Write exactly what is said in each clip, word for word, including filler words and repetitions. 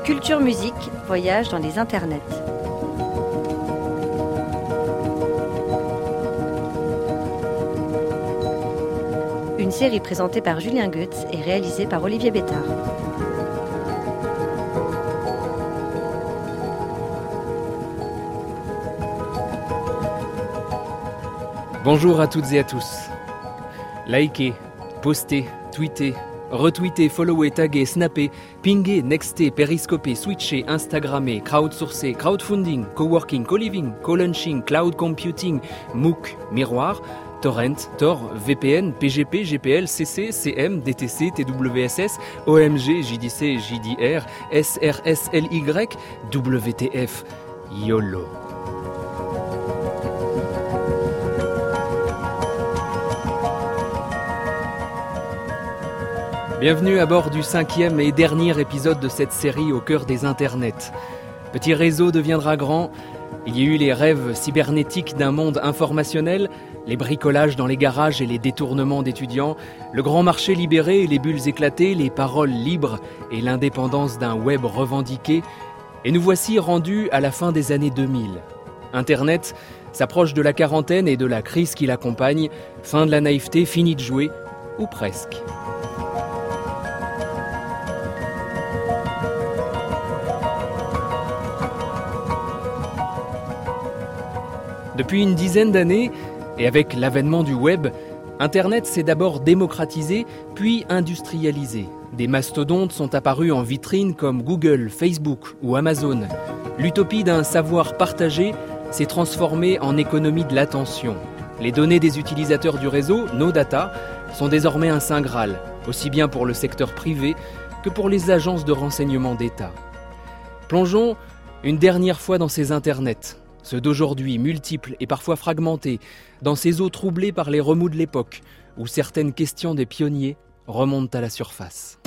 Culture Musique, voyage dans les internets. Une série présentée par Julien Goetz et réalisée par Olivier Bétard. Bonjour à toutes et à tous. Likez, postez, tweetez, retweetez, followez, taguez, snappez, pingez, nextez, périscopez, switchez, instagrammez, crowdsourcez, crowdfunding, coworking, co-living, co-launching, cloud computing, MOOC, miroir, torrent, Tor, V P N, P G P, G P L, C C, C M, D T C, T W S S, O M G, J D C, J D R, S R S L Y, W T F, YOLO. Bienvenue à bord du cinquième et dernier épisode de cette série au cœur des internets. Petit réseau deviendra grand. Il y a eu les rêves cybernétiques d'un monde informationnel, les bricolages dans les garages et les détournements d'étudiants, le grand marché libéré et les bulles éclatées, les paroles libres et l'indépendance d'un web revendiqué. Et nous voici rendus à la fin des années deux mille. Internet s'approche de la quarantaine et de la crise qui l'accompagne. Fin de la naïveté, fini de jouer, ou presque. Depuis une dizaine d'années, et avec l'avènement du web, Internet s'est d'abord démocratisé, puis industrialisé. Des mastodontes sont apparus en vitrine comme Google, Facebook ou Amazon. L'utopie d'un savoir partagé s'est transformée en économie de l'attention. Les données des utilisateurs du réseau, nos data, sont désormais un saint graal, aussi bien pour le secteur privé que pour les agences de renseignement d'État. Plongeons une dernière fois dans ces internets. Ceux d'aujourd'hui, multiples et parfois fragmentés, dans ces eaux troublées par les remous de l'époque, où certaines questions des pionniers remontent à la surface.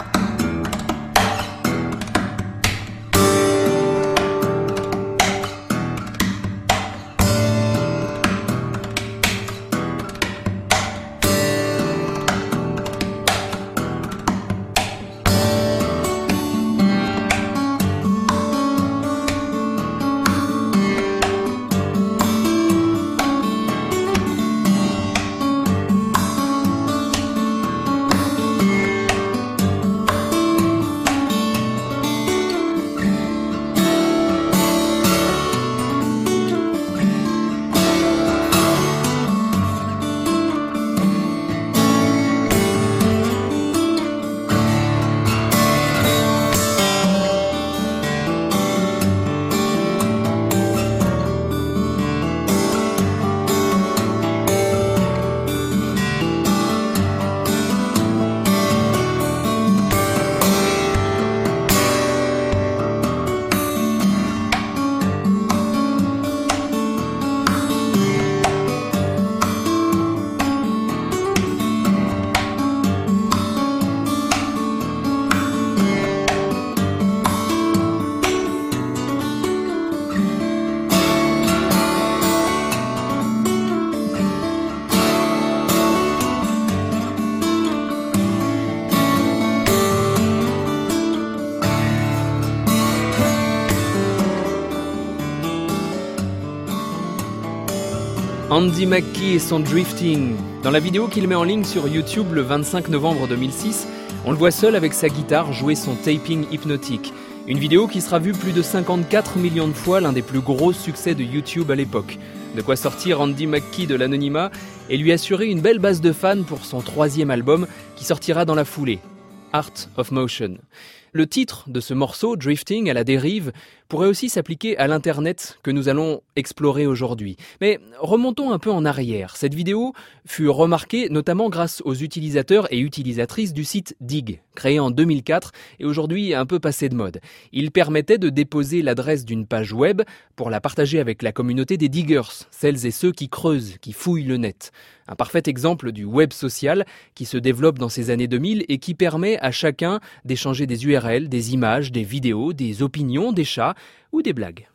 Andy McKee et son drifting. Dans la vidéo qu'il met en ligne sur YouTube le vingt-cinq novembre deux mille six, on le voit seul avec sa guitare jouer son taping hypnotique. Une vidéo qui sera vue plus de cinquante-quatre millions de fois, l'un des plus gros succès de YouTube à l'époque. De quoi sortir Andy McKee de l'anonymat et lui assurer une belle base de fans pour son troisième album qui sortira dans la foulée, Art of Motion. Le titre de ce morceau, Drifting à la dérive, pourrait aussi s'appliquer à l'Internet que nous allons explorer aujourd'hui. Mais remontons un peu en arrière. Cette vidéo fut remarquée notamment grâce aux utilisateurs et utilisatrices du site Digg, créé en deux mille quatre et aujourd'hui un peu passé de mode. Il permettait de déposer l'adresse d'une page web pour la partager avec la communauté des diggers, celles et ceux qui creusent, qui fouillent le net. Un parfait exemple du web social qui se développe dans ces années deux mille et qui permet à chacun d'échanger des U R L, des images, des vidéos, des opinions, des chats ou des blagues.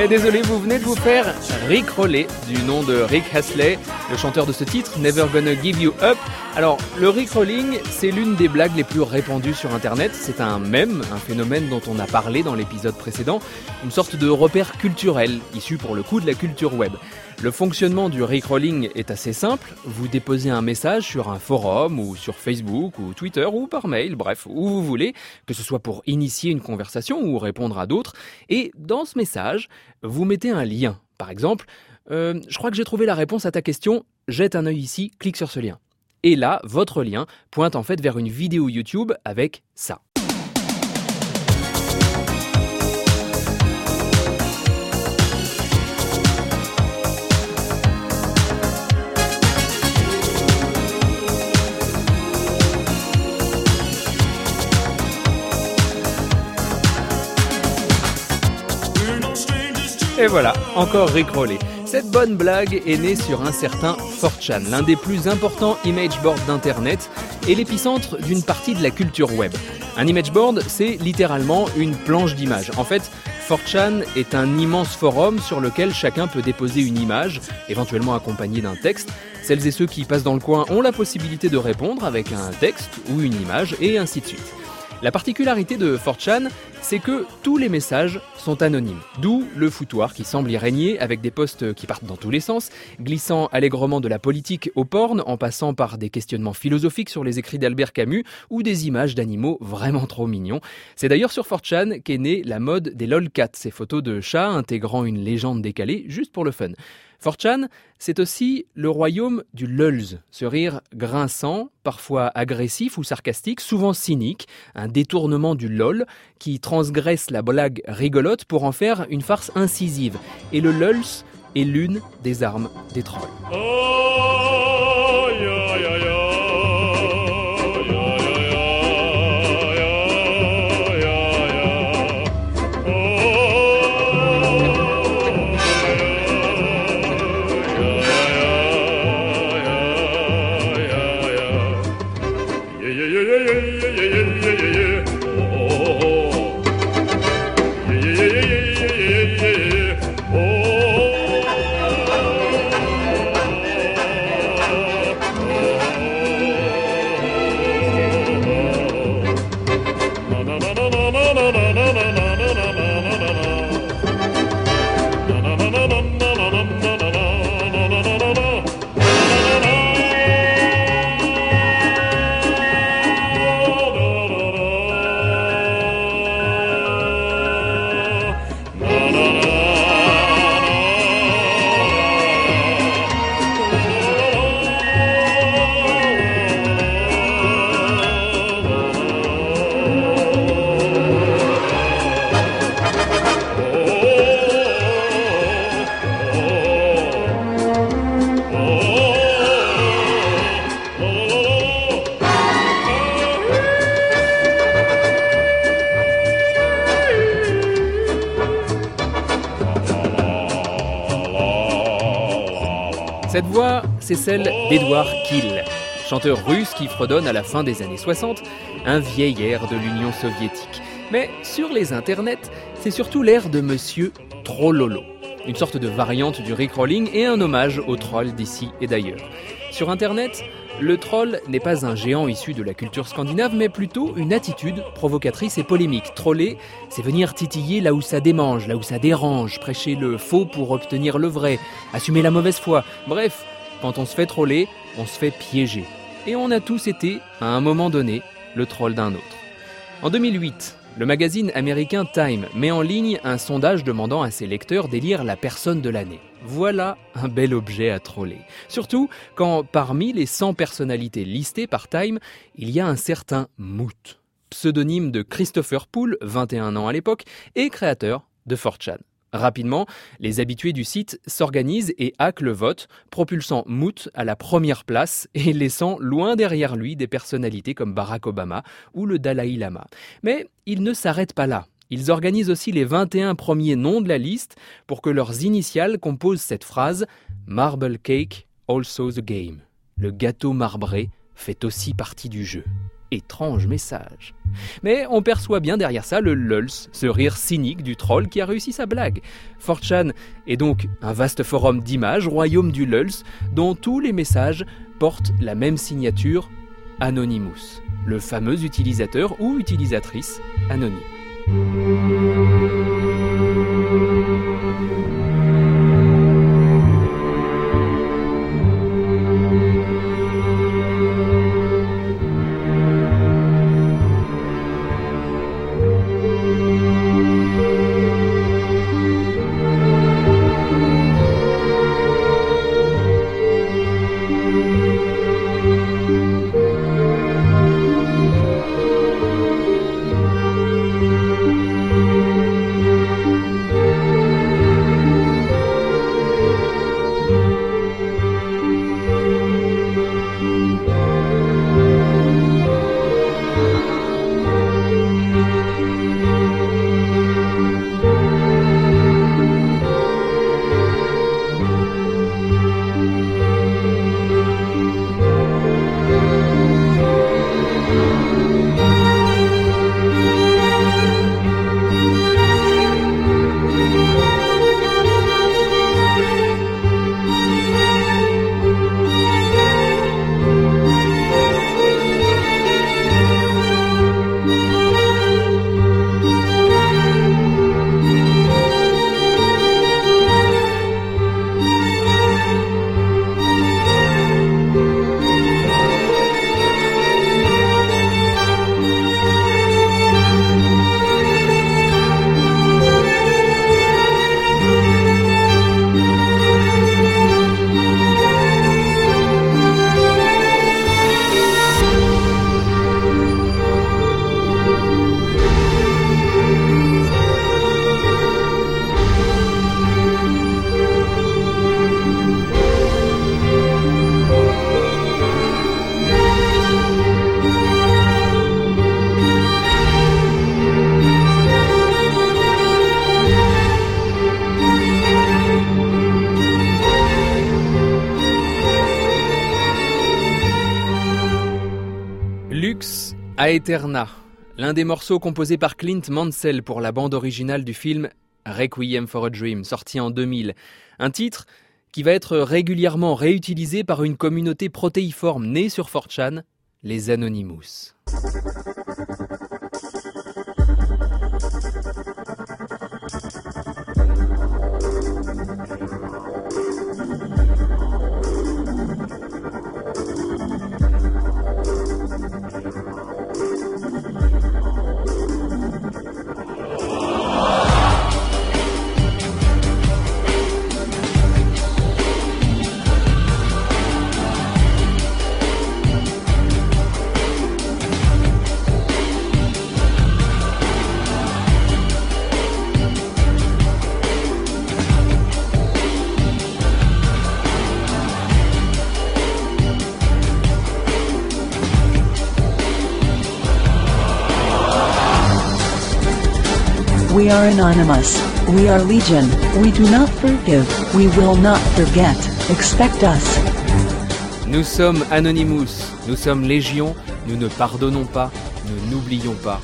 Ouais, désolé, vous venez de vous faire rickroller du nom de Rick Astley, le chanteur de ce titre, Never Gonna Give You Up. Alors, le rickrolling, c'est l'une des blagues les plus répandues sur Internet. C'est un mème, un phénomène dont on a parlé dans l'épisode précédent, une sorte de repère culturel, issu pour le coup de la culture web. Le fonctionnement du rickrolling est assez simple. Vous déposez un message sur un forum ou sur Facebook ou Twitter ou par mail, bref, où vous voulez, que ce soit pour initier une conversation ou répondre à d'autres. Et dans ce message, vous mettez un lien. Par exemple, euh, je crois que j'ai trouvé la réponse à ta question, jette un œil ici, clique sur ce lien. Et là, votre lien pointe en fait vers une vidéo YouTube avec ça. Et voilà, encore rickrollé. Cette bonne blague est née sur un certain four chan, l'un des plus importants image boards d'internet et l'épicentre d'une partie de la culture web. Un image board, c'est littéralement une planche d'images. En fait, four chan est un immense forum sur lequel chacun peut déposer une image, éventuellement accompagnée d'un texte. Celles et ceux qui passent dans le coin ont la possibilité de répondre avec un texte ou une image et ainsi de suite. La particularité de four chan, c'est que tous les messages sont anonymes. D'où le foutoir qui semble y régner avec des posts qui partent dans tous les sens, glissant allègrement de la politique au porn, en passant par des questionnements philosophiques sur les écrits d'Albert Camus ou des images d'animaux vraiment trop mignons. C'est d'ailleurs sur four chan qu'est née la mode des lolcats, ces photos de chats intégrant une légende décalée juste pour le fun. four chan, c'est aussi le royaume du lulz, ce rire grinçant, parfois agressif ou sarcastique, souvent cynique, un détournement du lol qui transgresse la blague rigolote pour en faire une farce incisive. Et le lulz est l'une des armes des trolls. Cette voix, c'est celle d'Edward Kiel, chanteur russe qui fredonne à la fin des années soixante, un vieil air de l'Union soviétique. Mais sur les internets, c'est surtout l'air de Monsieur Trollolo, une sorte de variante du rickrolling et un hommage aux trolls d'ici et d'ailleurs. Sur internet, le troll n'est pas un géant issu de la culture scandinave, mais plutôt une attitude provocatrice et polémique. Troller, c'est venir titiller là où ça démange, là où ça dérange, prêcher le faux pour obtenir le vrai, assumer la mauvaise foi. Bref, quand on se fait troller, on se fait piéger. Et on a tous été, à un moment donné, le troll d'un autre. En deux mille huit, le magazine américain Time met en ligne un sondage demandant à ses lecteurs d'élire la personne de l'année. Voilà un bel objet à troller. Surtout quand, parmi les cent personnalités listées par Time, il y a un certain Moot, pseudonyme de Christopher Poole, vingt et un ans à l'époque, et créateur de four chan. Rapidement, les habitués du site s'organisent et hackent le vote, propulsant Moot à la première place et laissant loin derrière lui des personnalités comme Barack Obama ou le Dalai Lama. Mais ils ne s'arrêtent pas là. Ils organisent aussi les vingt et un premiers noms de la liste pour que leurs initiales composent cette phrase « Marble cake, also the game ». Le gâteau marbré fait aussi partie du jeu. Étrange message. Mais on perçoit bien derrière ça le lulz, ce rire cynique du troll qui a réussi sa blague. four chan est donc un vaste forum d'images, royaume du lulz, dont tous les messages portent la même signature, Anonymous, le fameux utilisateur ou utilisatrice anonyme. Lux Aeterna, l'un des morceaux composés par Clint Mansell pour la bande originale du film Requiem for a Dream, sorti en deux mille. Un titre qui va être régulièrement réutilisé par une communauté protéiforme née sur four chan, les Anonymous. We are anonymous. We are legion. We do not forgive. We will not forget. Expect us. Nous sommes Anonymous. Nous sommes légion. Nous ne pardonnons pas. Nous n'oublions pas.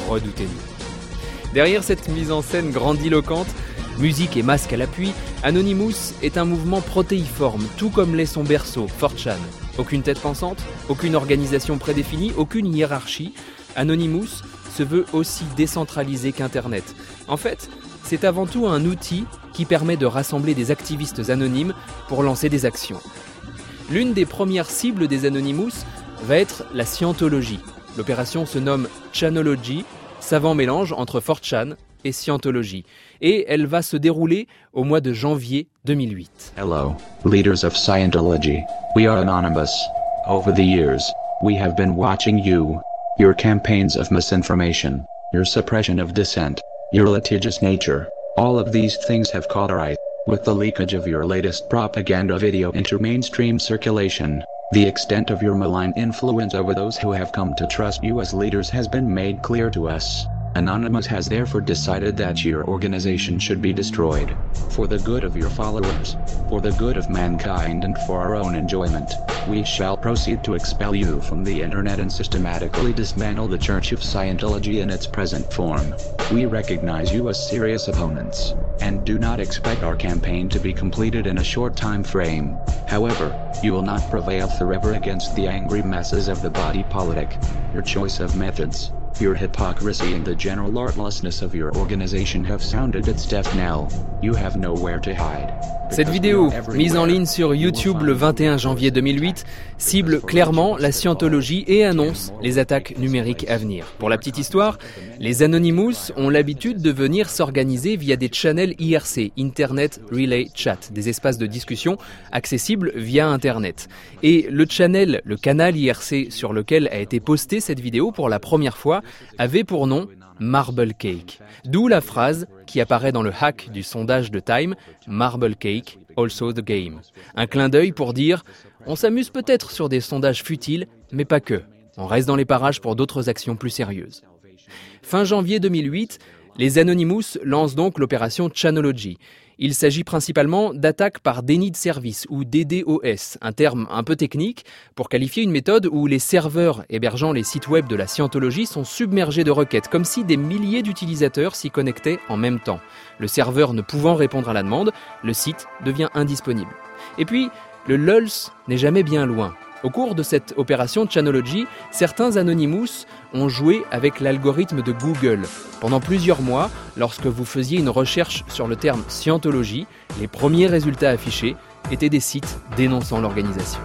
Redoutez-nous. Derrière cette mise en scène grandiloquente, musique et masque à l'appui, Anonymous est un mouvement protéiforme, tout comme l'est son berceau, four chan. Aucune tête pensante, aucune organisation prédéfinie, aucune hiérarchie. Anonymous se veut aussi décentralisé qu'Internet. En fait, c'est avant tout un outil qui permet de rassembler des activistes anonymes pour lancer des actions. L'une des premières cibles des Anonymous va être la scientologie. L'opération se nomme Chanology, savant mélange entre four chan et scientologie. Et elle va se dérouler au mois de janvier deux mille huit. Hello, leaders of Scientology. We are anonymous. Over the years, we have been watching you. Your campaigns of misinformation, your suppression of dissent, your litigious nature, all of these things have caught our eye. With the leakage of your latest propaganda video into mainstream circulation, the extent of your malign influence over those who have come to trust you as leaders has been made clear to us. Anonymous has therefore decided that your organization should be destroyed. For the good of your followers, for the good of mankind and for our own enjoyment, we shall proceed to expel you from the internet and systematically dismantle the Church of Scientology in its present form. We recognize you as serious opponents, and do not expect our campaign to be completed in a short time frame. However, you will not prevail forever against the angry masses of the body politic. Your choice of methods, your hypocrisy and the general artlessness of your organization have sounded its death knell. You have nowhere to hide. Cette vidéo, mise en ligne sur YouTube le vingt et un janvier deux mille huit, cible clairement la scientologie et annonce les attaques numériques à venir. Pour la petite histoire, les Anonymous ont l'habitude de venir s'organiser via des channels I R C, Internet Relay Chat, des espaces de discussion accessibles via Internet. Et le channel, le canal I R C sur lequel a été postée cette vidéo pour la première fois, avait pour nom Marble Cake. D'où la phrase qui apparaît dans le hack du sondage de Time, Marble Cake, also the game. Un clin d'œil pour dire « On s'amuse peut-être sur des sondages futiles, mais pas que. On reste dans les parages pour d'autres actions plus sérieuses. » Fin janvier deux mille huit, les Anonymous lancent donc l'opération Chanology. Il s'agit principalement d'attaques par déni de service ou D D O S, un terme un peu technique pour qualifier une méthode où les serveurs hébergeant les sites web de la scientologie sont submergés de requêtes, comme si des milliers d'utilisateurs s'y connectaient en même temps. Le serveur ne pouvant répondre à la demande, le site devient indisponible. Et puis, le lulz n'est jamais bien loin. Au cours de cette opération Chanology, certains Anonymous ont joué avec l'algorithme de Google. Pendant plusieurs mois, lorsque vous faisiez une recherche sur le terme Scientologie, les premiers résultats affichés étaient des sites dénonçant l'organisation.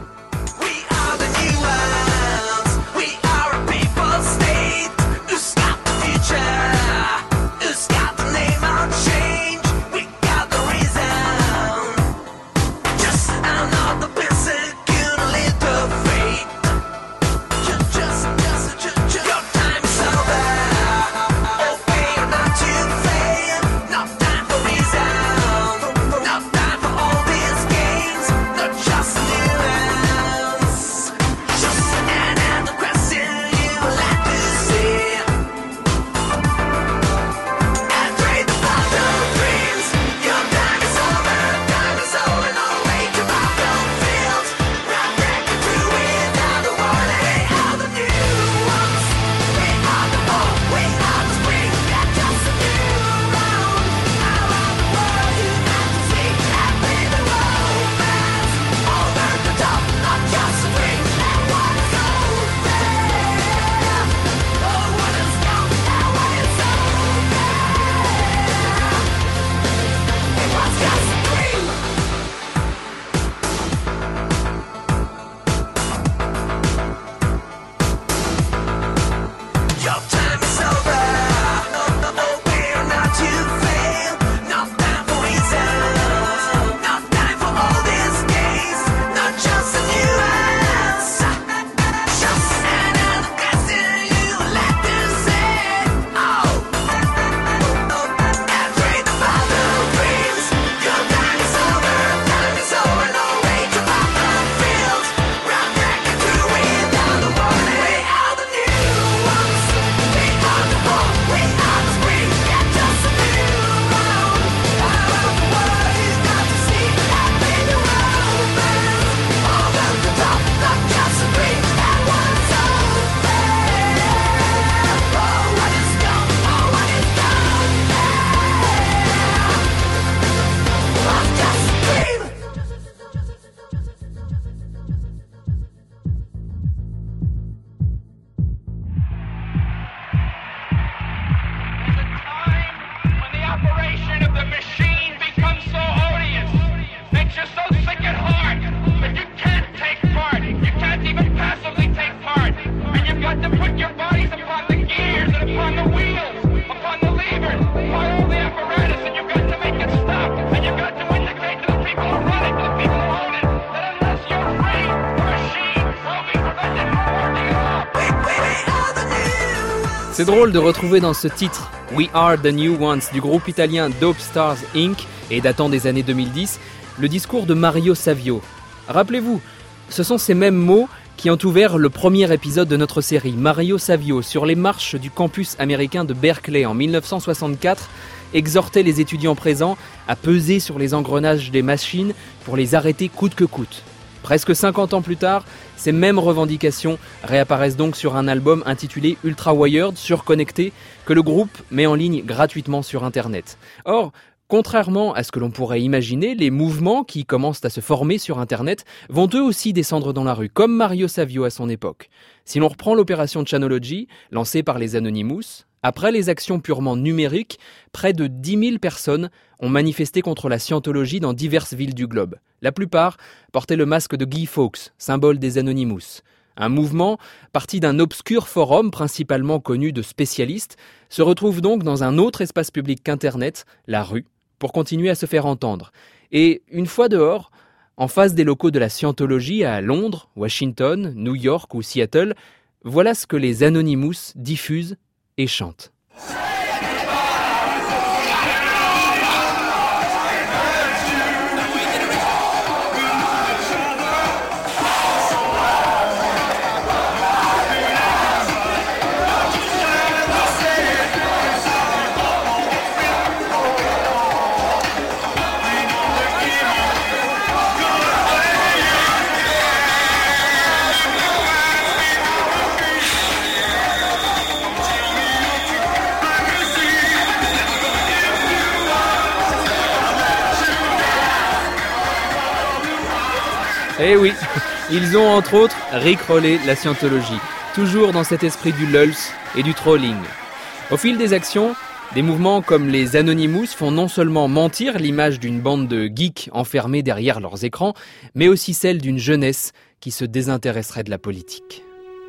C'est drôle de retrouver dans ce titre « We Are The New Ones » du groupe italien Dope Stars incorporé et datant des années deux mille dix, le discours de Mario Savio. Rappelez-vous, ce sont ces mêmes mots qui ont ouvert le premier épisode de notre série. Mario Savio, sur les marches du campus américain de Berkeley en mille neuf cent soixante-quatre, exhortait les étudiants présents à peser sur les engrenages des machines pour les arrêter coûte que coûte. Presque cinquante ans plus tard, ces mêmes revendications réapparaissent donc sur un album intitulé Ultra Wired, surconnecté, que le groupe met en ligne gratuitement sur Internet. Or, contrairement à ce que l'on pourrait imaginer, les mouvements qui commencent à se former sur Internet vont eux aussi descendre dans la rue, comme Mario Savio à son époque. Si l'on reprend l'opération Chanology, lancée par les Anonymous, après les actions purement numériques, près de dix mille personnes ont manifesté contre la scientologie dans diverses villes du globe. La plupart portaient le masque de Guy Fawkes, symbole des Anonymous. Un mouvement, parti d'un obscur forum principalement connu de spécialistes, se retrouve donc dans un autre espace public qu'Internet, la rue, pour continuer à se faire entendre. Et une fois dehors, en face des locaux de la scientologie à Londres, Washington, New York ou Seattle, voilà ce que les Anonymous diffusent et chantent. Eh oui, ils ont entre autres rickrollé la scientologie, toujours dans cet esprit du lulz et du trolling. Au fil des actions, des mouvements comme les Anonymous font non seulement mentir l'image d'une bande de geeks enfermés derrière leurs écrans, mais aussi celle d'une jeunesse qui se désintéresserait de la politique.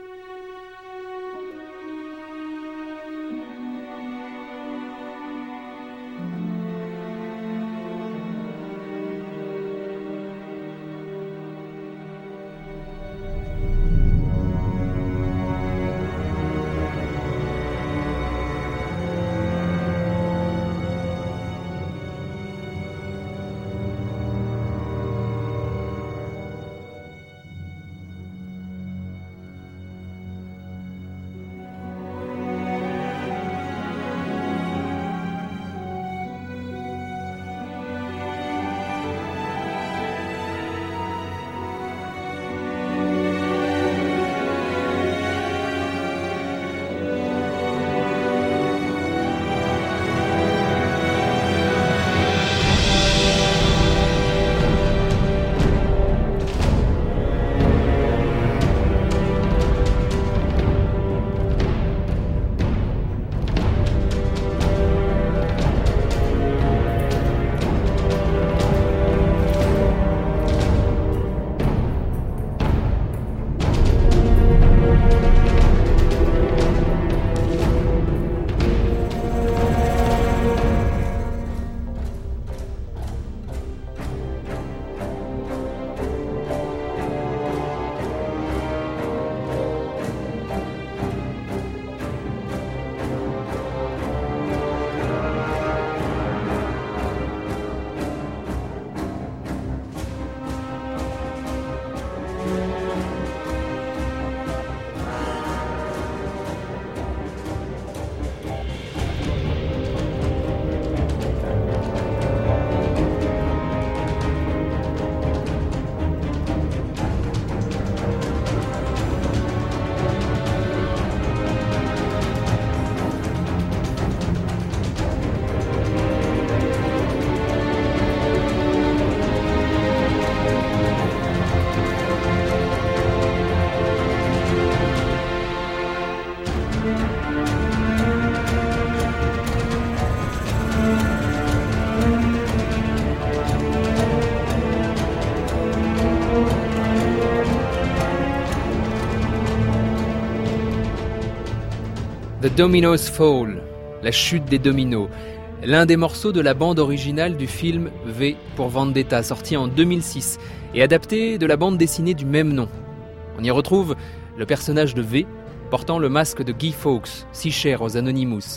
The Dominoes Fall, la chute des dominos, l'un des morceaux de la bande originale du film V pour Vendetta, sorti en deux mille six et adapté de la bande dessinée du même nom. On y retrouve le personnage de V portant le masque de Guy Fawkes, si cher aux Anonymous.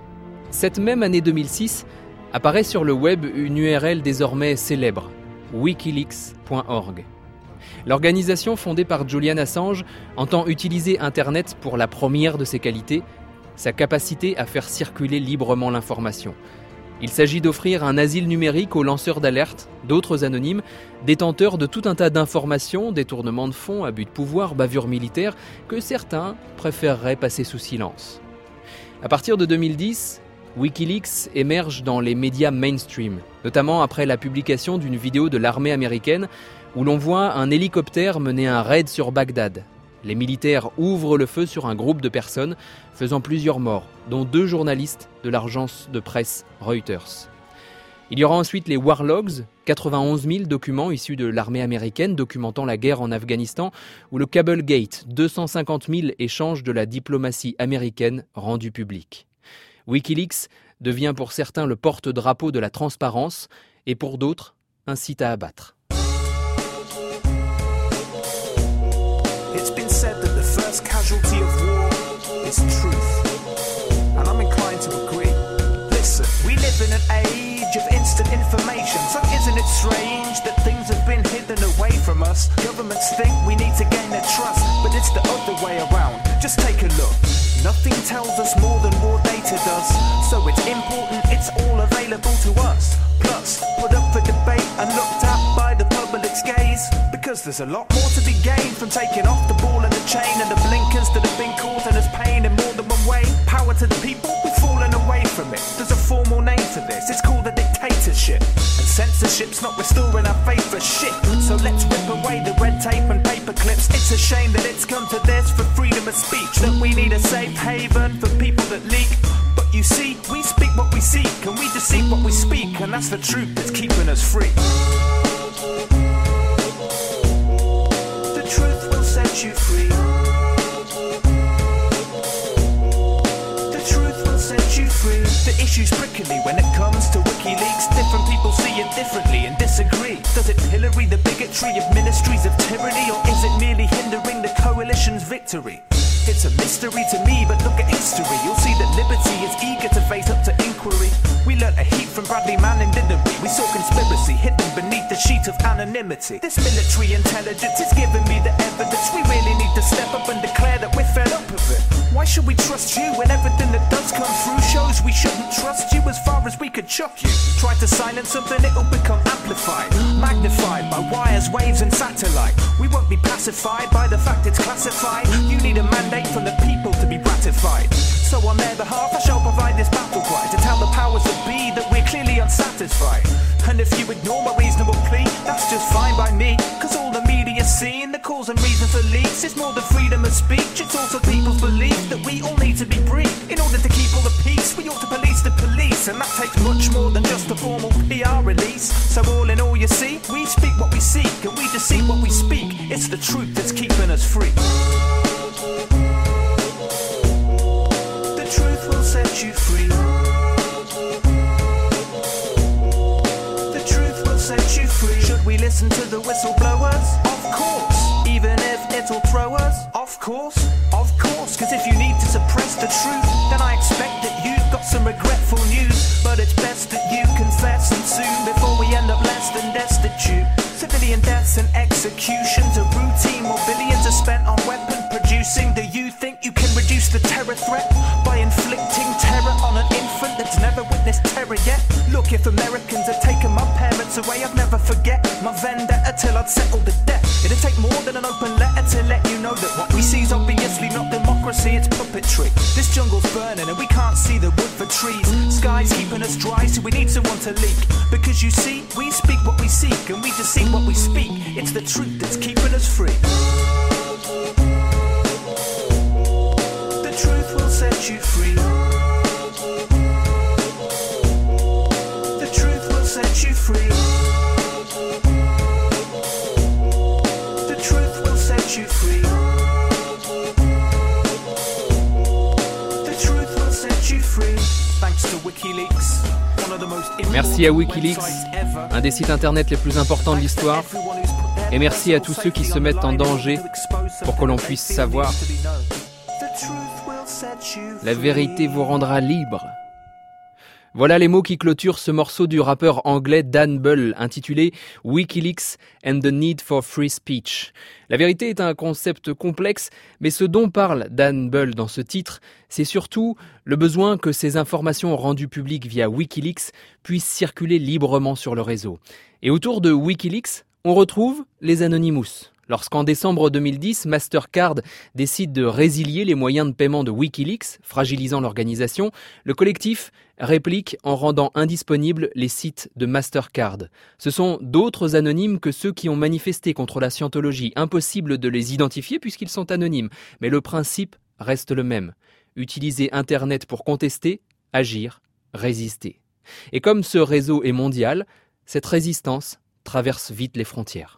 Cette même année deux mille six apparaît sur le web une U R L désormais célèbre, wikileaks point org. L'organisation fondée par Julian Assange entend utiliser Internet pour la première de ses qualités, sa capacité à faire circuler librement l'information. Il s'agit d'offrir un asile numérique aux lanceurs d'alerte, d'autres anonymes, détenteurs de tout un tas d'informations, détournements de fonds, abus de pouvoir, bavures militaires, que certains préféreraient passer sous silence. À partir de deux mille dix, Wikileaks émerge dans les médias mainstream, notamment après la publication d'une vidéo de l'armée américaine où l'on voit un hélicoptère mener un raid sur Bagdad. Les militaires ouvrent le feu sur un groupe de personnes, faisant plusieurs morts, dont deux journalistes de l'agence de presse Reuters. Il y aura ensuite les War Logs, quatre-vingt-onze mille documents issus de l'armée américaine documentant la guerre en Afghanistan, ou le Cablegate, deux cent cinquante mille échanges de la diplomatie américaine rendus publics. Wikileaks devient pour certains le porte-drapeau de la transparence et pour d'autres, un site à abattre. It's been said that the first casualty of war is truth, and I'm inclined to agree. Listen, we live in an age of instant information, so isn't it strange that things have been hidden away from us? Governments think we need to gain their trust, but it's the other way around. Just take a look. Nothing tells us more than raw data does, so it's important it's all available to us. Plus, put up for debate and looked at by the public's gaze, because there's a lot more to be gained from taking off the ball and the chain and the blinkers that have been causing us pain in more than one way. Power to the people, we've fallen away from it. There's a formal name for this, it's called a dictatorship. And censorship's not restoring our faith for shit, so let's rip away the red tape and paper clips. It's a shame that it's come to this for freedom of speech, that we need a safe haven for people that leak. But you see, we speak what we seek, and we deceive what we speak, and that's the truth that's keeping us free. The truth will set you free. The truth will set you free. The issue's prickly when it comes to WikiLeaks. Different people see it differently and disagree. Does it pillory the bigotry of ministries of tyranny, or is it merely hindering the coalition's victory? It's a mystery to me, but look at history. You'll see that liberty is eager to face up to inquiry. We learnt a heap from Bradley Manning, didn't we? We saw conspiracy hidden beneath the sheet of anonymity. This military intelligence is giving me the evidence. We really need to step up and declare that we're fed up of it. Why should we trust you when everything that does come through shows we shouldn't trust you as far as we could chuck you? Try to silence something, it'll become amplified, magnified by wires, waves and satellite. We won't be pacified by the fact it's classified. You need a mandate from the people to be ratified. So on their behalf I shall provide this battle cry to tell the powers that be that we're clearly unsatisfied. And if you ignore my reasonable plea, that's just fine by me, cause all the media's seen, the cause and reason for leaks is more than freedom of speech, it's also people's belief that we all need to be briefed. In order to keep all the peace, we ought to police the police, and that takes much more than just a formal P R release. So all in all, you see, we speak what we seek, and we deceive what we speak. It's the truth that's keeping us free. The truth will set you free. The truth will set you free. Should we listen to the whistleblowers? Of course. Even if it'll throw us? Of course. Of course. Cause if you need to suppress the truth, then I expect that you've got some regretful news. But it's best that you confess, and soon, before we end up less than destitute. Civilian deaths and executions are routine, while billions are spent on weapon producing. Do you think you can reduce the terror threat by inflicting terror on an infant that's never witnessed terror yet? Look, if Americans had taken my parents away, I'd never forget my vendetta till I'd settled the debt. It'd take more than an open letter to let you know that what we see is obviously not democracy, it's puppetry. This jungle's burning and we can't see the wood for trees. Sky's keeping us dry, so we need someone to leak. Because you see, we speak what we seek, and we deceive what we speak. It's the truth that's keeping us free. The truth will set you free. The truth will set you free. The truth will set you free. The truth will set you free. Thanks to WikiLeaks. Merci à Wikileaks, un des sites internet les plus importants de l'histoire. Et merci à tous ceux qui se mettent en danger pour que l'on puisse savoir. La vérité vous rendra libre. Voilà les mots qui clôturent ce morceau du rappeur anglais Dan Bull, intitulé « Wikileaks and the Need for Free Speech ». La vérité est un concept complexe, mais ce dont parle Dan Bull dans ce titre, c'est surtout le besoin que ces informations rendues publiques via Wikileaks puissent circuler librement sur le réseau. Et autour de Wikileaks, on retrouve les Anonymous. Lorsqu'en décembre deux mille dix, Mastercard décide de résilier les moyens de paiement de Wikileaks, fragilisant l'organisation, le collectif réplique en rendant indisponibles les sites de Mastercard. Ce sont d'autres anonymes que ceux qui ont manifesté contre la scientologie. Impossible de les identifier puisqu'ils sont anonymes, mais le principe reste le même. Utiliser Internet pour contester, agir, résister. Et comme ce réseau est mondial, cette résistance traverse vite les frontières.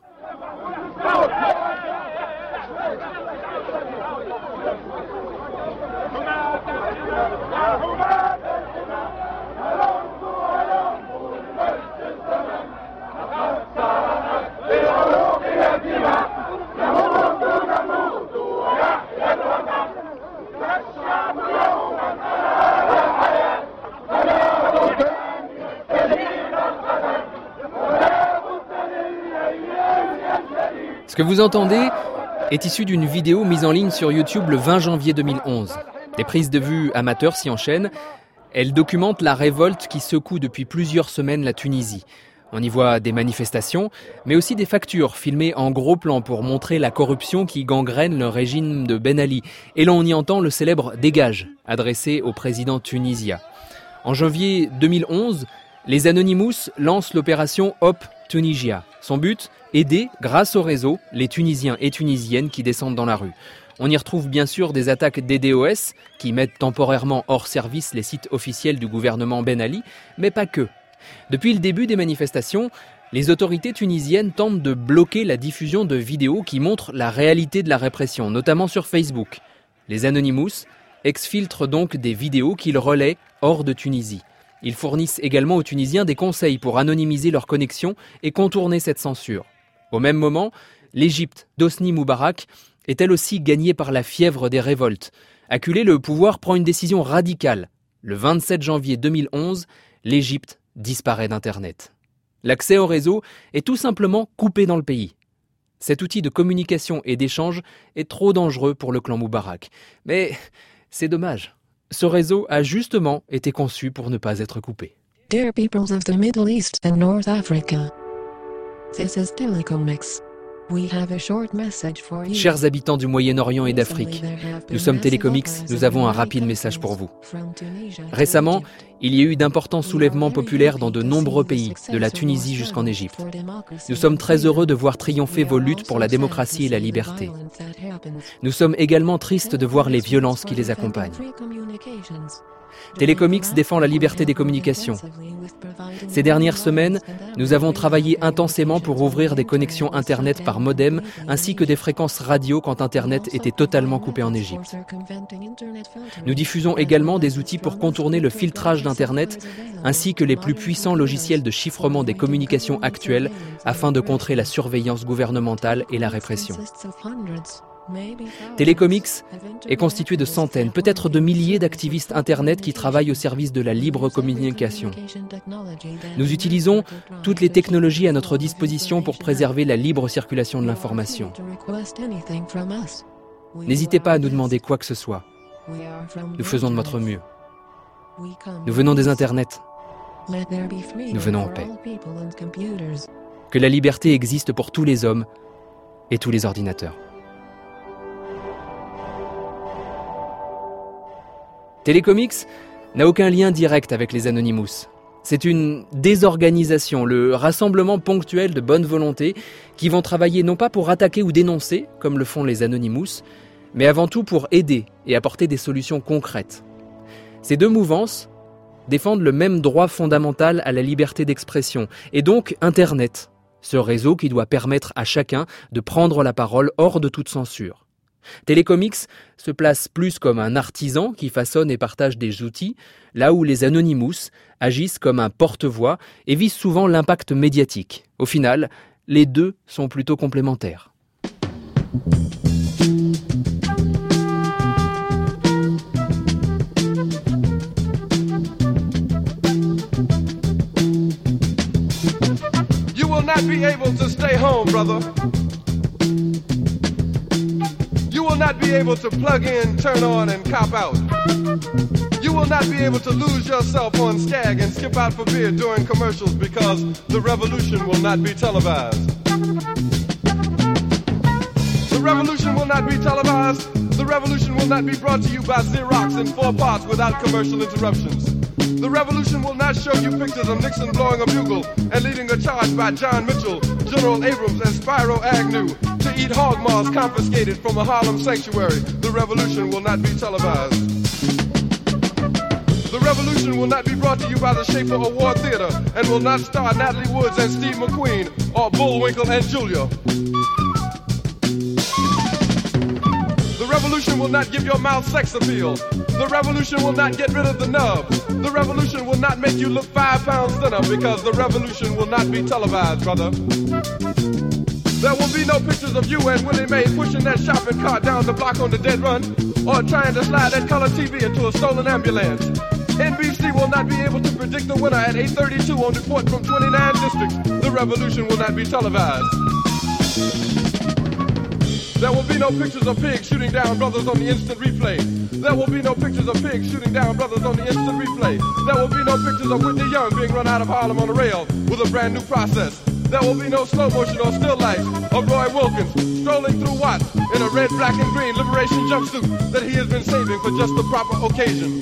Ce que vous entendez est issu d'une vidéo mise en ligne sur YouTube le vingt janvier deux mille onze. Des prises de vue amateurs s'y enchaînent. Elles documentent la révolte qui secoue depuis plusieurs semaines la Tunisie. On y voit des manifestations, mais aussi des factures filmées en gros plan pour montrer la corruption qui gangrène le régime de Ben Ali. Et l'on y entend le célèbre « dégage » adressé au président tunisien. En janvier deux mille onze, les Anonymous lancent l'opération Hop Tunisia. Son but, aider, grâce au réseau, les Tunisiens et Tunisiennes qui descendent dans la rue. On y retrouve bien sûr des attaques D DoS qui mettent temporairement hors service les sites officiels du gouvernement Ben Ali, mais pas que. Depuis le début des manifestations, les autorités tunisiennes tentent de bloquer la diffusion de vidéos qui montrent la réalité de la répression, notamment sur Facebook. Les Anonymous exfiltrent donc des vidéos qu'ils relaient hors de Tunisie. Ils fournissent également aux Tunisiens des conseils pour anonymiser leurs connexions et contourner cette censure. Au même moment, l'Égypte d'Hosni Moubarak est elle aussi gagnée par la fièvre des révoltes. Acculé, le pouvoir prend une décision radicale. Le vingt-sept janvier deux mille onze, l'Égypte disparaît d'Internet. L'accès au réseau est tout simplement coupé dans le pays. Cet outil de communication et d'échange est trop dangereux pour le clan Moubarak. Mais c'est dommage. Ce réseau a justement été conçu pour ne pas être coupé. Dear peoples of the Middle East and North Africa, this is Telecomics. We have a short message for you. Chers habitants du Moyen-Orient et d'Afrique, nous sommes Télécomics, nous avons un rapide message pour vous. Récemment, il y a eu d'importants soulèvements populaires dans de nombreux pays, de la Tunisie jusqu'en Égypte. Nous sommes très heureux de voir triompher vos luttes pour la démocratie et la liberté. Nous sommes également tristes de voir les violences qui les accompagnent. Télécomics défend la liberté des communications. Ces dernières semaines, nous avons travaillé intensément pour ouvrir des connexions Internet par modem ainsi que des fréquences radio quand Internet était totalement coupé en Égypte. Nous diffusons également des outils pour contourner le filtrage d'Internet ainsi que les plus puissants logiciels de chiffrement des communications actuelles afin de contrer la surveillance gouvernementale et la répression. Télécomics est constitué de centaines, peut-être de milliers d'activistes Internet qui travaillent au service de la libre communication. Nous utilisons toutes les technologies à notre disposition pour préserver la libre circulation de l'information. N'hésitez pas à nous demander quoi que ce soit. Nous faisons de notre mieux. Nous venons des Internets. Nous venons en paix. Que la liberté existe pour tous les hommes et tous les ordinateurs. Télécomics n'a aucun lien direct avec les Anonymous. C'est une désorganisation, le rassemblement ponctuel de bonne volonté qui vont travailler non pas pour attaquer ou dénoncer, comme le font les Anonymous, mais avant tout pour aider et apporter des solutions concrètes. Ces deux mouvances défendent le même droit fondamental à la liberté d'expression, et donc Internet, ce réseau qui doit permettre à chacun de prendre la parole hors de toute censure. Télécomics se place plus comme un artisan qui façonne et partage des outils, là où les Anonymous agissent comme un porte-voix et visent souvent l'impact médiatique. Au final, les deux sont plutôt complémentaires. not be able to stay home, brother. You will not be able to plug in, turn on, and cop out. You will not be able to lose yourself on Skag and skip out for beer during commercials because the revolution will not be televised. The revolution will not be televised. The revolution will not be brought to you by Xerox in four parts without commercial interruptions. The revolution will not show you pictures of Nixon blowing a bugle and leading a charge by John Mitchell, General Abrams, and Spyro Agnew to eat hog maws confiscated from a Harlem sanctuary. The revolution will not be televised. The revolution will not be brought to you by the Schaefer Award Theater and will not star Natalie Woods and Steve McQueen or Bullwinkle and Julia. The revolution will not give your mouth sex appeal. The revolution will not get rid of the nubs. The revolution will not make you look five pounds thinner because the revolution will not be televised, brother. There will be no pictures of you and Willie Mae pushing that shopping cart down the block on the dead run or trying to slide that color T V into a stolen ambulance. N B C will not be able to predict the winner at eight thirty-two on Report from twenty-nine districts. The revolution will not be televised. There will be no pictures of pigs shooting down brothers on the instant replay. There will be no pictures of pigs shooting down brothers on the instant replay. There will be no pictures of Whitney Young being run out of Harlem on a rail with a brand new process. There will be no slow motion or still life of Roy Wilkins strolling through Watts in a red, black, and green liberation jumpsuit that he has been saving for just the proper occasion.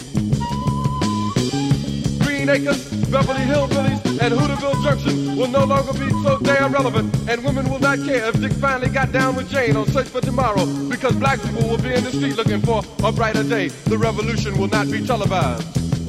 Green Acres, Beverly Hillbillies, and Hooterville Junction will no longer be so damn relevant, and women will not care if Dick finally got down with Jane on Search for Tomorrow, because black people will be in the street looking for a brighter day. The revolution will not be televised.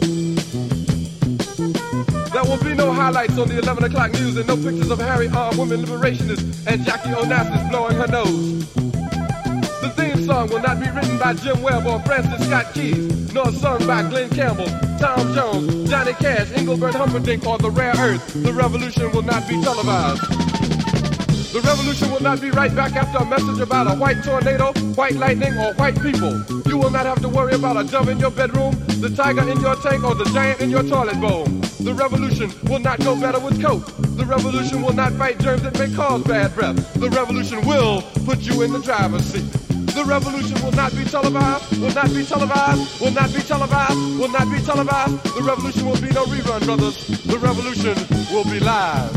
There will be no highlights on the eleven o'clock news and no pictures of Harry armed women liberationists and Jackie Onassis blowing her nose. The theme song will not be written by Jim Webb or Francis Scott Keys, nor sung by Glenn Campbell, Tom Jones, Johnny Cash, Engelbert Humperdinck, or The Rare Earth. The revolution will not be televised. The revolution will not be right back after a message about a white tornado, white lightning, or white people. You will not have to worry about a dove in your bedroom, the tiger in your tank, or the giant in your toilet bowl. The revolution will not go better with Coke. The revolution will not fight germs that may cause bad breath. The revolution will put you in the driver's seat. The revolution will not be televised, will not be televised, will not be televised, will not be televised. The revolution will be no rerun, brothers. The revolution will be live.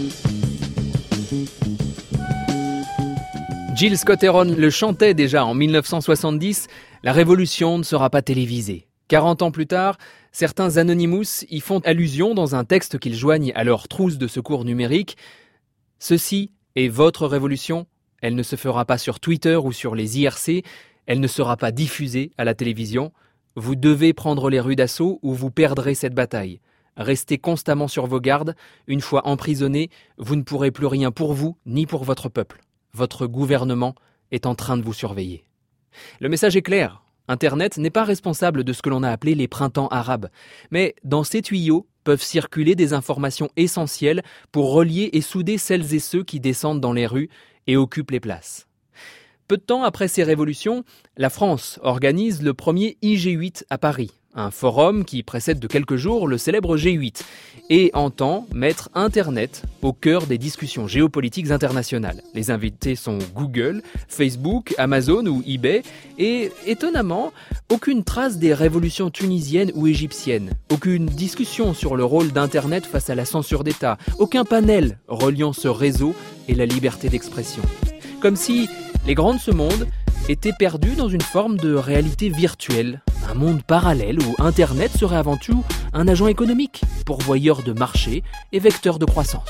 Jill Scott Heron le chantait déjà en dix-neuf cent soixante-dix, la révolution ne sera pas télévisée. quarante ans plus tard, certains Anonymous y font allusion dans un texte qu'ils joignent à leur trousse de secours numérique. Ceci est votre révolution. Elle ne se fera pas sur Twitter ou sur les I R C. Elle ne sera pas diffusée à la télévision. Vous devez prendre les rues d'assaut ou vous perdrez cette bataille. Restez constamment sur vos gardes. Une fois emprisonnés, vous ne pourrez plus rien pour vous ni pour votre peuple. Votre gouvernement est en train de vous surveiller. Le message est clair. Internet n'est pas responsable de ce que l'on a appelé les printemps arabes. Mais dans ces tuyaux peuvent circuler des informations essentielles pour relier et souder celles et ceux qui descendent dans les rues et occupent les places. Peu de temps après ces révolutions, la France organise le premier I G huit à Paris, un forum qui précède de quelques jours le célèbre G huit, et entend mettre Internet au cœur des discussions géopolitiques internationales. Les invités sont Google, Facebook, Amazon ou eBay, et étonnamment, aucune trace des révolutions tunisiennes ou égyptiennes, aucune discussion sur le rôle d'Internet face à la censure d'État, aucun panel reliant ce réseau et la liberté d'expression. Comme si les grands de ce monde étaient perdus dans une forme de réalité virtuelle, un monde parallèle où Internet serait avant tout un agent économique, pourvoyeur de marché et vecteur de croissance.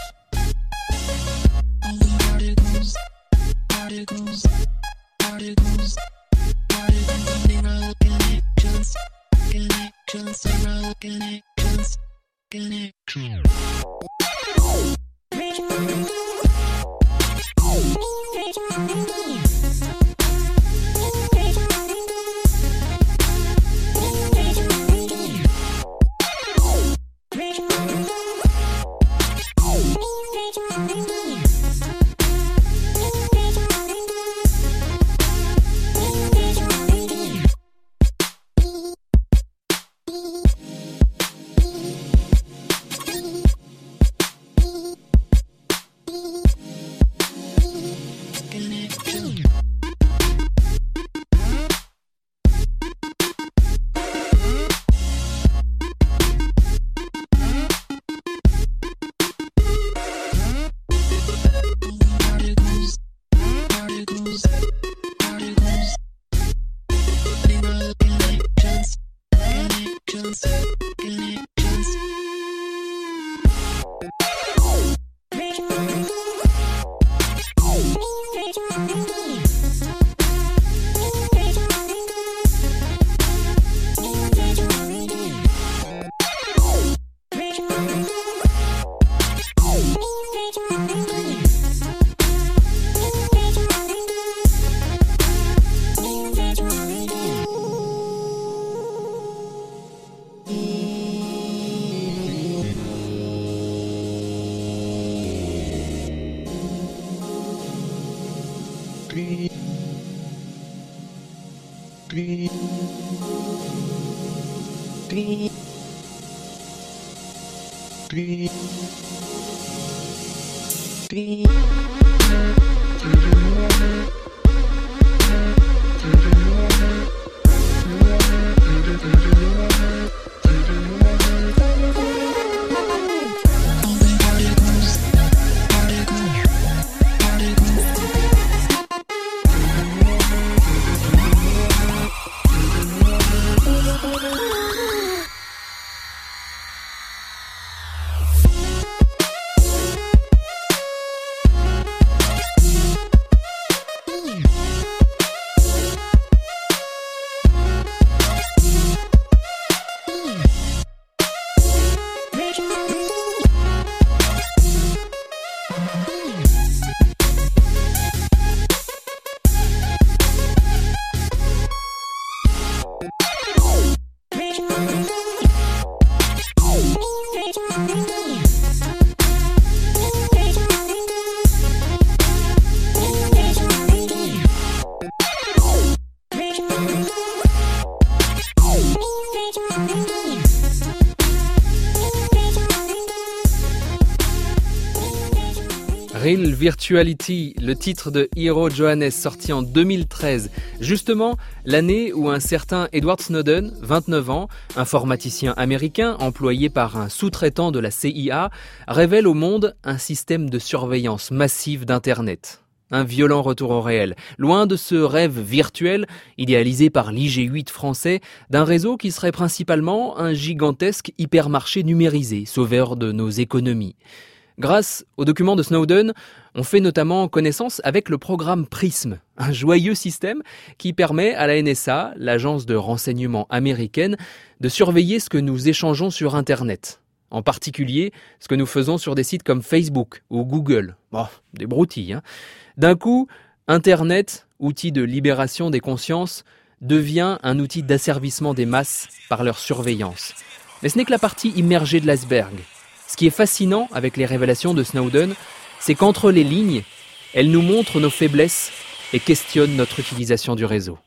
Real Virtuality, le titre de Hiro Johannes sorti en deux mille treize, justement l'année où un certain Edward Snowden, vingt-neuf ans, informaticien américain employé par un sous-traitant de la C I A, révèle au monde un système de surveillance massive d'Internet. Un violent retour au réel, loin de ce rêve virtuel, idéalisé par l'I G huit français, d'un réseau qui serait principalement un gigantesque hypermarché numérisé, sauveur de nos économies. Grâce aux documents de Snowden, on fait notamment connaissance avec le programme PRISM, un joyeux système qui permet à la N S A, l'agence de renseignement américaine, de surveiller ce que nous échangeons sur Internet. En particulier, ce que nous faisons sur des sites comme Facebook ou Google. Bon, des broutilles, hein. D'un coup, Internet, outil de libération des consciences, devient un outil d'asservissement des masses par leur surveillance. Mais ce n'est que la partie immergée de l'iceberg. Ce qui est fascinant avec les révélations de Snowden, c'est qu'entre les lignes, elles nous montrent nos faiblesses et questionnent notre utilisation du réseau.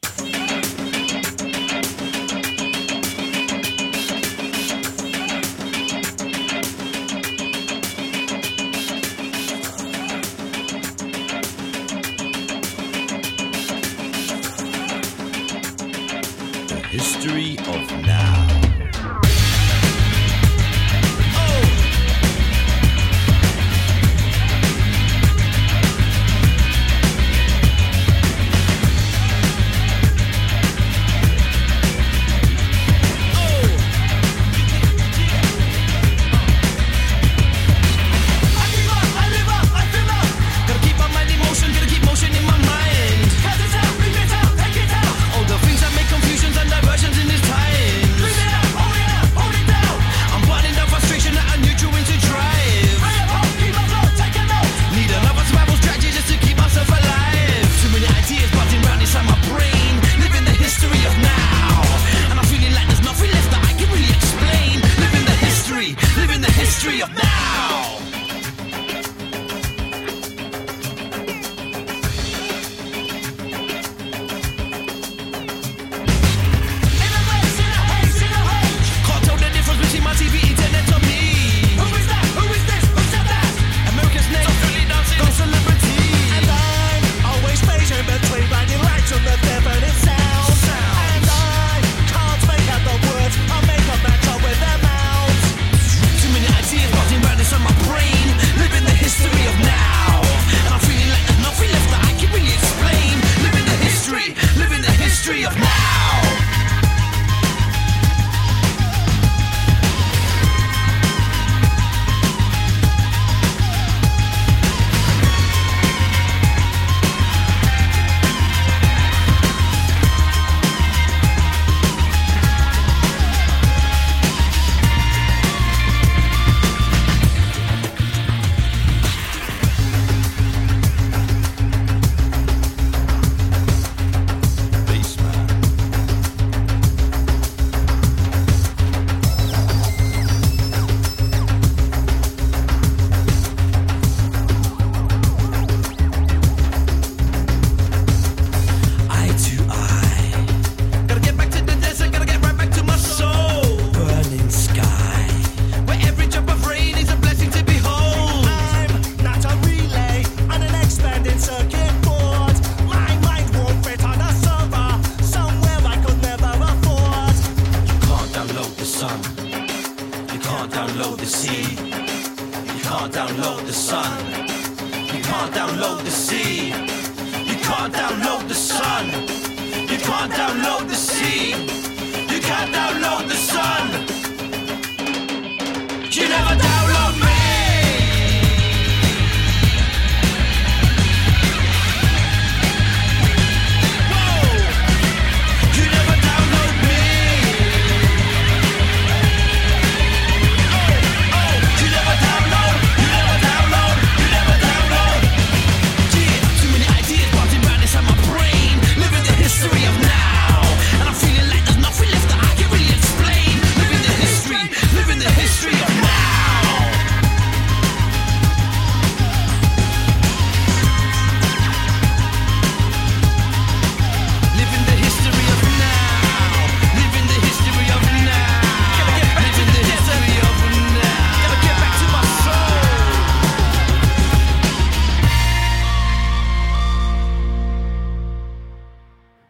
The history of now. All the things that make confusions and diversions in this time.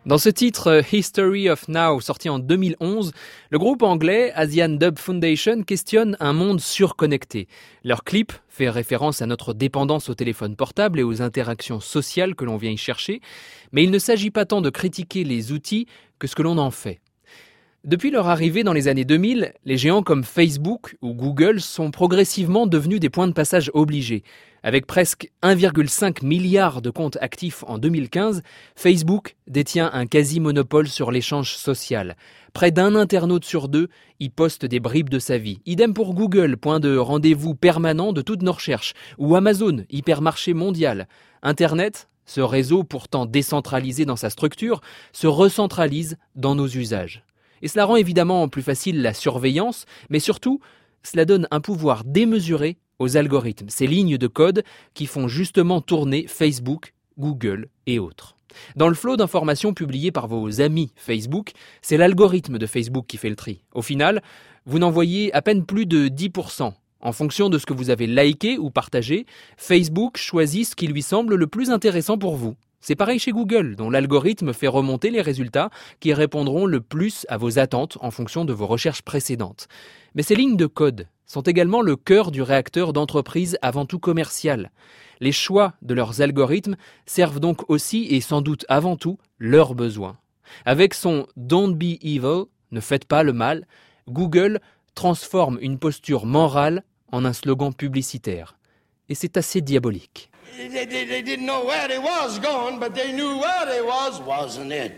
Dans ce titre History of Now, sorti en deux mille onze, le groupe anglais Asian Dub Foundation questionne un monde surconnecté. Leur clip fait référence à notre dépendance au téléphone portable et aux interactions sociales que l'on vient y chercher, mais il ne s'agit pas tant de critiquer les outils que ce que l'on en fait. Depuis leur arrivée dans les années deux mille, les géants comme Facebook ou Google sont progressivement devenus des points de passage obligés. Avec presque un virgule cinq milliard de comptes actifs en deux mille quinze, Facebook détient un quasi-monopole sur l'échange social. Près d'un internaute sur deux y poste des bribes de sa vie. Idem pour Google, point de rendez-vous permanent de toutes nos recherches. Ou Amazon, hypermarché mondial. Internet, ce réseau pourtant décentralisé dans sa structure, se recentralise dans nos usages. Et cela rend évidemment plus facile la surveillance, mais surtout, cela donne un pouvoir démesuré aux algorithmes, ces lignes de code qui font justement tourner Facebook, Google et autres. Dans le flot d'informations publiées par vos amis Facebook, c'est l'algorithme de Facebook qui fait le tri. Au final, vous n'en voyez à peine plus de dix pour cent. En fonction de ce que vous avez liké ou partagé, Facebook choisit ce qui lui semble le plus intéressant pour vous. C'est pareil chez Google, dont l'algorithme fait remonter les résultats qui répondront le plus à vos attentes en fonction de vos recherches précédentes. Mais ces lignes de code sont également le cœur du réacteur d'entreprise avant tout commercial. Les choix de leurs algorithmes servent donc aussi et sans doute avant tout leurs besoins. Avec son « Don't be evil », ne faites pas le mal, Google transforme une posture morale en un slogan publicitaire. Et c'est assez diabolique. They, they, they didn't know where they was going, but they knew where they was, wasn't it?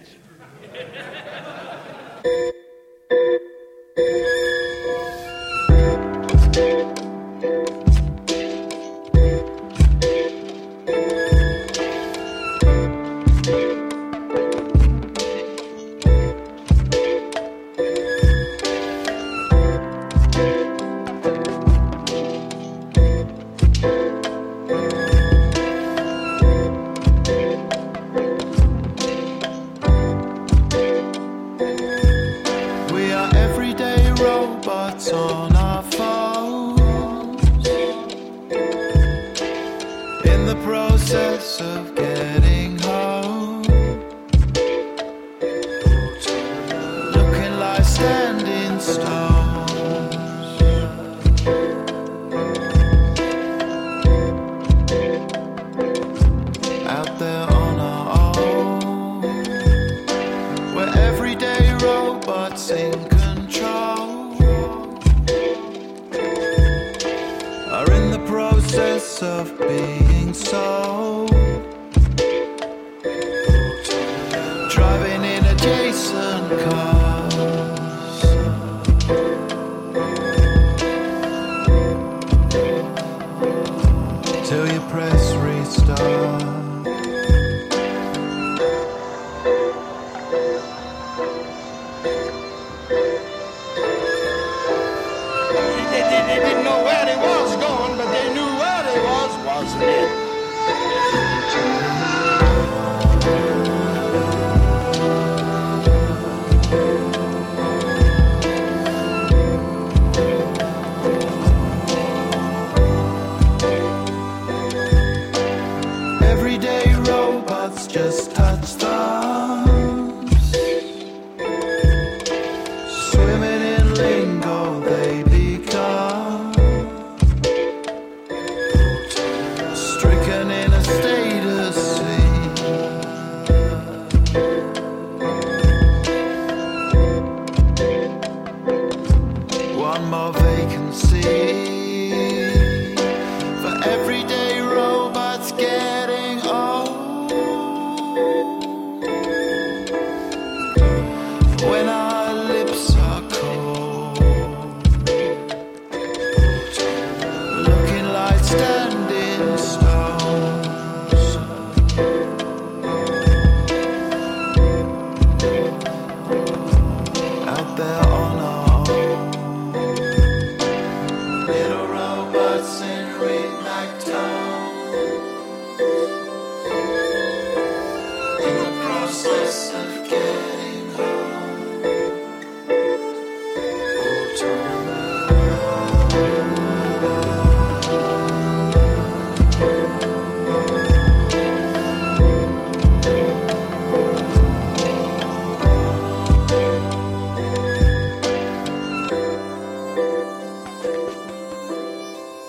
On our phones, in the process of getting home, looking like standing stones, out there on our own, we're everyday robots in control, are in the process of being sold, driving in adjacent cars, till you press restart. They didn't know where they was going, but they knew where they was, wasn't it? Everyday robots just touch thumbs, swimming in lingo they become, stricken in a status scene, one more vacancy for everyday robots getting old. When our lips are cold, looking like standing stones, out there on our own, little robots in ringtones, in the process of getting home. Oh, turn around.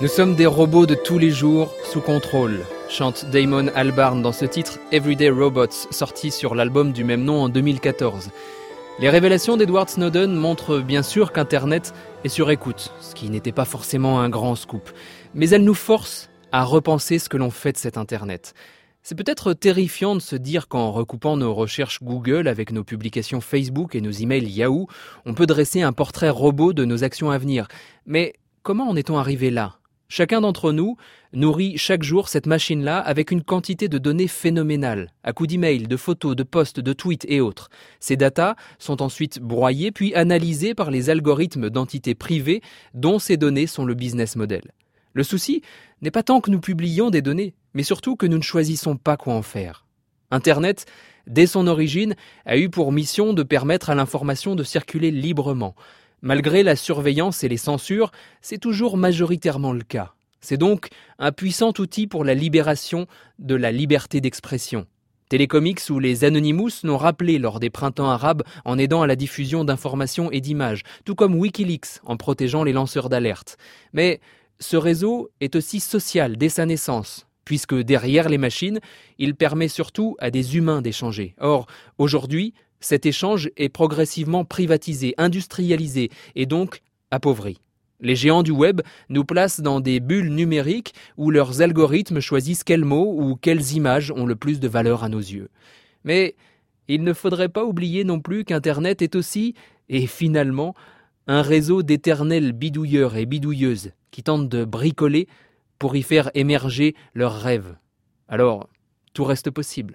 Nous sommes des robots de tous les jours, sous contrôle, chante Damon Albarn dans ce titre Everyday Robots, sorti sur l'album du même nom en deux mille quatorze. Les révélations d'Edward Snowden montrent bien sûr qu'Internet est sur écoute, ce qui n'était pas forcément un grand scoop. Mais elles nous forcent à repenser ce que l'on fait de cet Internet. C'est peut-être terrifiant de se dire qu'en recoupant nos recherches Google avec nos publications Facebook et nos emails Yahoo, on peut dresser un portrait robot de nos actions à venir. Mais comment en est-on arrivé là ? Chacun d'entre nous nourrit chaque jour cette machine-là avec une quantité de données phénoménale, à coups d'emails, de photos, de posts, de tweets et autres. Ces datas sont ensuite broyées puis analysées par les algorithmes d'entités privées dont ces données sont le business model. Le souci n'est pas tant que nous publions des données, mais surtout que nous ne choisissons pas quoi en faire. Internet, dès son origine, a eu pour mission de permettre à l'information de circuler librement. Malgré la surveillance et les censures, c'est toujours majoritairement le cas. C'est donc un puissant outil pour la libération de la liberté d'expression. Télécomics ou les Anonymous l'ont rappelé lors des printemps arabes en aidant à la diffusion d'informations et d'images, tout comme Wikileaks en protégeant les lanceurs d'alerte. Mais ce réseau est aussi social dès sa naissance, puisque derrière les machines, il permet surtout à des humains d'échanger. Or, aujourd'hui, cet échange est progressivement privatisé, industrialisé et donc appauvri. Les géants du web nous placent dans des bulles numériques où leurs algorithmes choisissent quels mots ou quelles images ont le plus de valeur à nos yeux. Mais il ne faudrait pas oublier non plus qu'Internet est aussi, et finalement, un réseau d'éternels bidouilleurs et bidouilleuses qui tentent de bricoler pour y faire émerger leurs rêves. Alors, tout reste possible.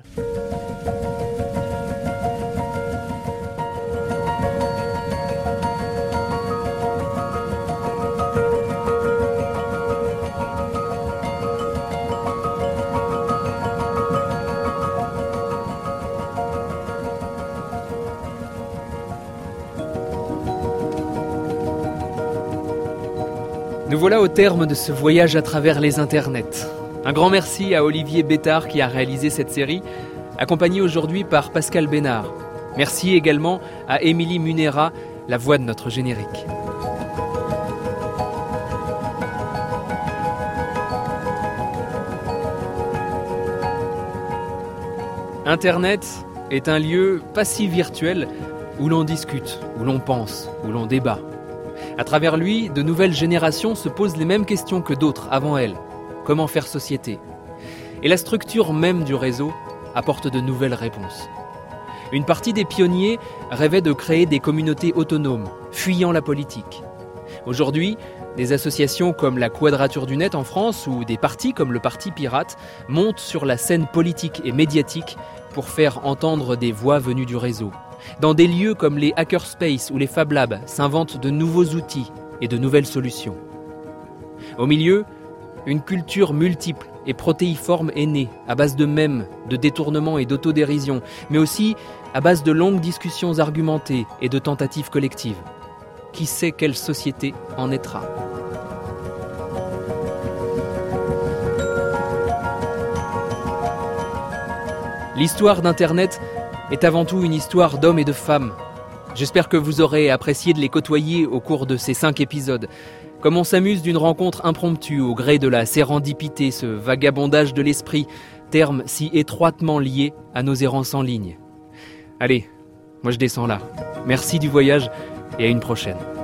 Nous voilà au terme de ce voyage à travers les internets. Un grand merci à Olivier Bétard qui a réalisé cette série, accompagné aujourd'hui par Pascal Bénard. Merci également à Émilie Munera, la voix de notre générique. Internet est un lieu pas si virtuel où l'on discute, où l'on pense, où l'on débat. À travers lui, de nouvelles générations se posent les mêmes questions que d'autres avant elles. Comment faire société ? Et la structure même du réseau apporte de nouvelles réponses. Une partie des pionniers rêvait de créer des communautés autonomes, fuyant la politique. Aujourd'hui, des associations comme la Quadrature du Net en France ou des partis comme le Parti Pirate montent sur la scène politique et médiatique pour faire entendre des voix venues du réseau. Dans des lieux comme les hackerspaces ou les Fab Labs s'inventent de nouveaux outils et de nouvelles solutions. Au milieu, une culture multiple et protéiforme est née, à base de mèmes, de détournements et d'autodérision, mais aussi à base de longues discussions argumentées et de tentatives collectives. Qui sait quelle société en naîtra ? L'histoire d'Internet est avant tout une histoire d'hommes et de femmes. J'espère que vous aurez apprécié de les côtoyer au cours de ces cinq épisodes. Comme on s'amuse d'une rencontre impromptue au gré de la sérendipité, ce vagabondage de l'esprit, terme si étroitement lié à nos errances en ligne. Allez, moi je descends là. Merci du voyage et à une prochaine.